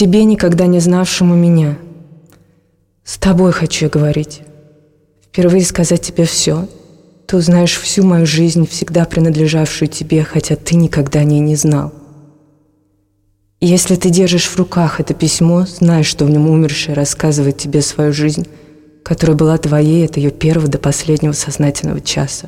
тебе, никогда не знавшему меня. С тобой хочу я говорить. Впервые сказать тебе все. Ты узнаешь всю мою жизнь, всегда принадлежавшую тебе, хотя ты никогда о ней не знал. И если ты держишь в руках это письмо, знай, что в нем умершая рассказывает тебе свою жизнь, которая была твоей от ее первого до последнего сознательного часа.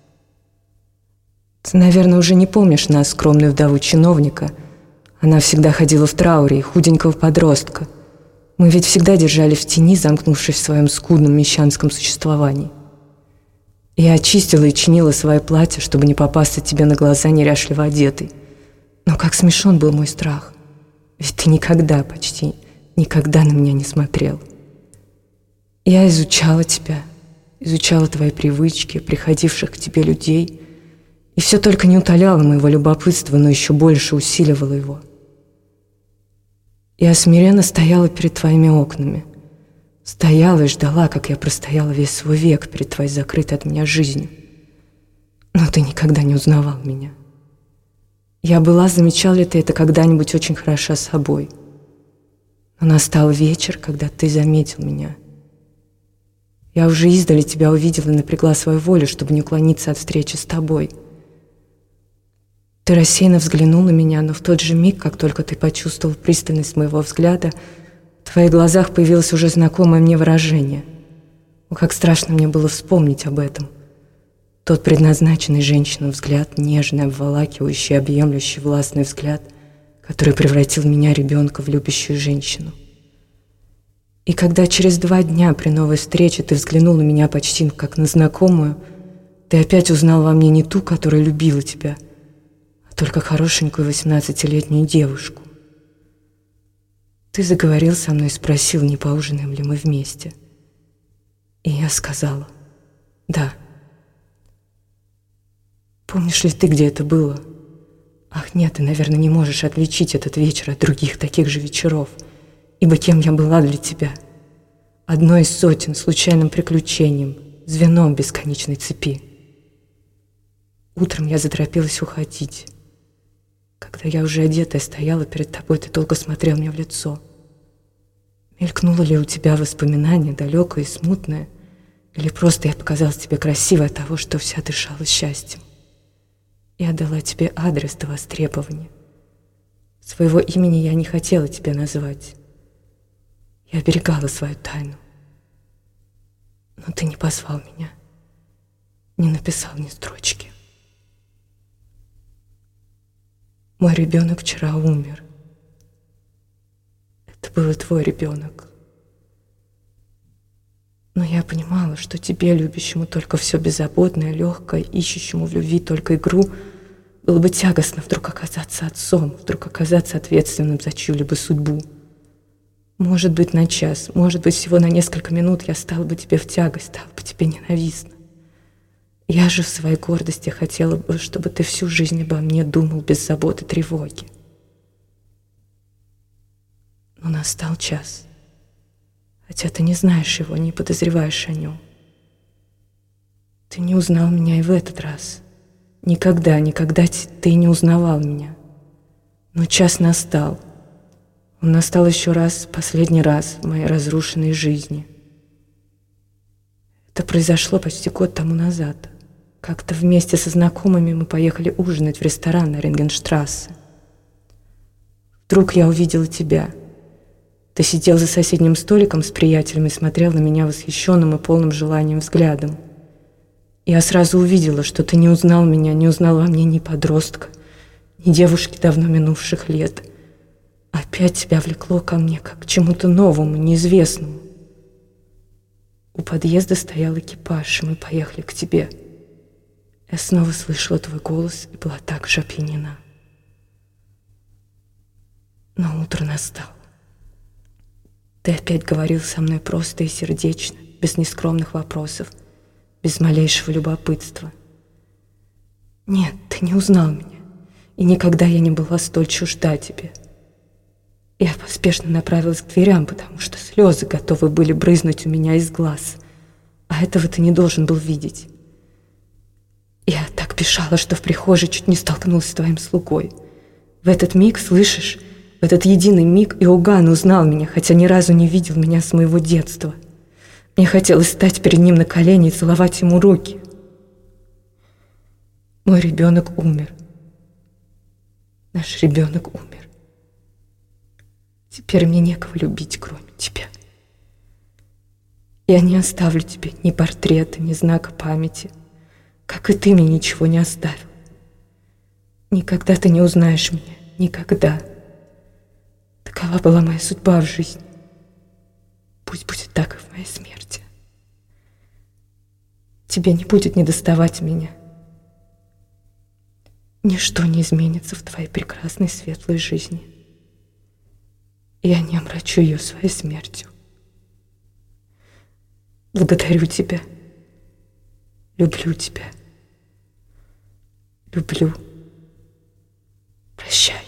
Ты, наверное, уже не помнишь нас, скромную вдову чиновника. Она всегда ходила в трауре, и худенького подростка. Мы ведь всегда держали в тени, замкнувшись в своем скудном мещанском существовании. Я очистила и чинила свое платье, чтобы не попасться тебе на глаза неряшливо одетой. Но как смешон был мой страх. Ведь ты никогда, почти никогда на меня не смотрел. Я изучала тебя, изучала твои привычки, приходивших к тебе людей, и все только не утоляло моего любопытства, но еще больше усиливало его. Я смиренно стояла перед твоими окнами, стояла и ждала, как я простояла весь свой век перед твоей закрытой от меня жизнью. Но ты никогда не узнавал меня. Я была, замечал ли ты это когда-нибудь, очень хороша собой. Но настал вечер, когда ты заметил меня. Я уже издали тебя увидела и напрягла свою волю, чтобы не уклониться от встречи с тобой. Ты рассеянно взглянул на меня, но в тот же миг, как только ты почувствовал пристальность моего взгляда, в твоих глазах появилось уже знакомое мне выражение. О, как страшно мне было вспомнить об этом. Тот предназначенный женщинам взгляд, нежный, обволакивающий, объемлющий, властный взгляд, который превратил меня, ребенка, в любящую женщину. И когда через 2 дня при новой встрече ты взглянул на меня почти как на знакомую, ты опять узнал во мне не ту, которая любила тебя, а только хорошенькую 18-летнюю девушку. Ты заговорил со мной и спросил, не поужинаем ли мы вместе. И я сказала «да». Помнишь ли ты, где это было? Ах, нет, ты, наверное, не можешь отличить этот вечер от других таких же вечеров, ибо кем я была для тебя? Одной из сотен, случайным приключением, звеном бесконечной цепи. Утром я заторопилась уходить. Когда я уже одетая стояла перед тобой, ты долго смотрел мне в лицо. Мелькнуло ли у тебя воспоминание, далекое и смутное, или просто я показалась тебе красивой от того, что вся дышала счастьем? Я дала тебе адрес до востребования. Своего имени я не хотела тебя назвать. Я оберегала свою тайну. Но ты не позвал меня, не написал ни строчки. Мой ребенок вчера умер. Это был и твой ребенок. Но я понимала, что тебе, любящему только все беззаботное, легкое, ищущему в любви только игру, было бы тягостно вдруг оказаться отцом, вдруг оказаться ответственным за чью-либо судьбу. Может быть, на час, может быть, всего на несколько минут я стала бы тебе в тягость, стала бы тебе ненавистна. Я же в своей гордости хотела бы, чтобы ты всю жизнь обо мне думал без забот и тревоги. Но настал час. Хотя ты не знаешь его, не подозреваешь о нем. Ты не узнал меня и в этот раз. Никогда, никогда ты не узнавал меня. Но час настал. Он настал еще раз, последний раз в моей разрушенной жизни. Это произошло почти год тому назад. Как-то вместе со знакомыми мы поехали ужинать в ресторан на Рингенштрассе. Вдруг я увидела тебя. Ты сидел за соседним столиком с приятелями и смотрел на меня восхищенным и полным желанием взглядом. Я сразу увидела, что ты не узнал меня, не узнал во мне ни подростка, ни девушки давно минувших лет. Опять тебя влекло ко мне, как к чему-то новому, неизвестному. У подъезда стоял экипаж, и мы поехали к тебе. Я снова слышала твой голос и была так же опьянена. Но утро настало. Ты опять говорил со мной просто и сердечно, без нескромных вопросов, без малейшего любопытства. Нет, ты не узнал меня, и никогда я не была столь чужда тебе. Я поспешно направилась к дверям, потому что слезы готовы были брызнуть у меня из глаз, а этого ты не должен был видеть. Я так бежала, что в прихожей чуть не столкнулась с твоим слугой. В этот миг, слышишь, в В этот единый миг Иоганн узнал меня, хотя ни разу не видел меня с моего детства. Мне хотелось стать перед ним на колени и целовать ему руки. Мой ребенок умер. Наш ребенок умер. Теперь мне некого любить, кроме тебя. Я не оставлю тебе ни портрета, ни знака памяти, как и ты мне ничего не оставил. Никогда ты не узнаешь меня, никогда. Такова была моя судьба в жизни. Пусть будет так и в моей смерти. Тебе не будет недоставать меня. Ничто не изменится в твоей прекрасной светлой жизни. Я не омрачу ее своей смертью. Благодарю тебя. Люблю тебя. Люблю. Прощай.